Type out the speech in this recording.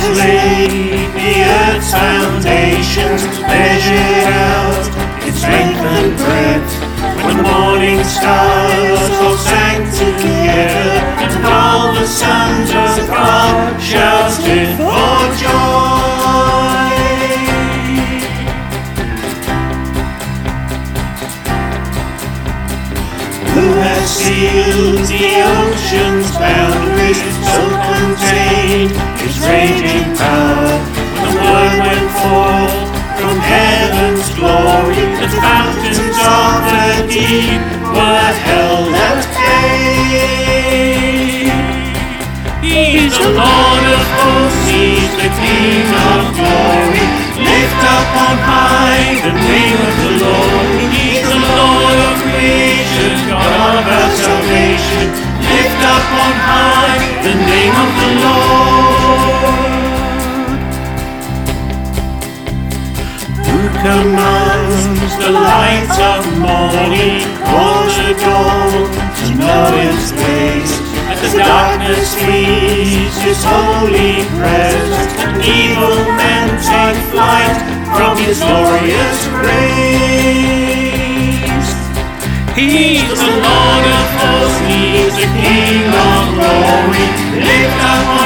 laid the earth's foundations, measured out its length and breadth. When the morning stars all sang together, and all the sons of God shouted for joy. Who has sealed the ocean's boundaries, so contained his raging power? When the word went forth from heaven's glory, the fountains of the deep were held at bay. He is the Lord of hosts, He is the King of glory. Lift up on high the name of the Lord. He is the Lord of creation, God of our salvation. Lift up on high the name of the Lord. Who commands the light of morning, calls the dawn to know its ways. As the darkness flees His holy presence, and evil men take flight from His glorious grace. He is the Lord of hosts, He is the King of glory. Lift up